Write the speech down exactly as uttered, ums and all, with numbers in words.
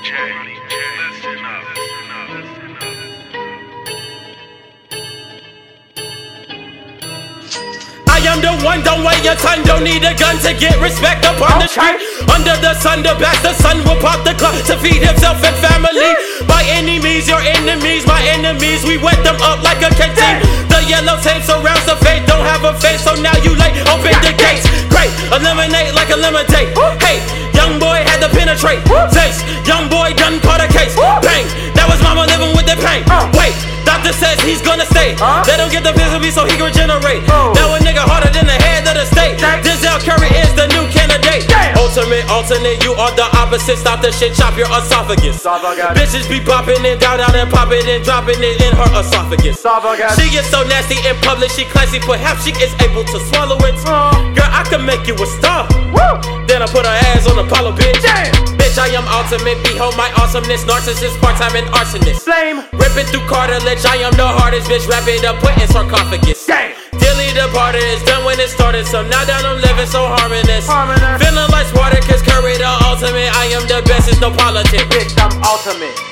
J. Listen up. I am the one, don't wait your time, don't need a gun to get respect up on the street. Under the sun, the best, the sun will pop the clock to feed himself and family. My enemies, your enemies, my enemies, we wet them up like a canteen. The yellow tape surrounds the faith, don't have a face, so now you late, open the gates. Great, eliminate like a lemonade. Hey, young boy had to penetrate. Taste, young boy done caught a case. Bang, that was mama living with the pain. Wait, doctor says he's gonna stay. They don't get the visit so he can regenerate. Now a nigga harder than the head of the state. Denzel Curry is the new candidate. Ultimate, alternate, you are the opposite. Stop the shit, chop your esophagus. Bitches be popping it down, down and popping and dropping it in her esophagus. She gets so nasty in public, she classy, perhaps she is able to swallow it. Girl, I can make you a star. Then I put her ass on Apollo, bitch. Bitch, I am ultimate, behold my awesomeness. Narcissist, part-time and arsonist. Flame, ripping through cartilage, I am the hardest bitch. Wrap it up, put in sarcophagus. Dilly the party is done when it started, so now that I'm living so harmonious. Feeling like Spartacus, Curry the ultimate. I am the best, it's no politics. Bitch, I'm ultimate.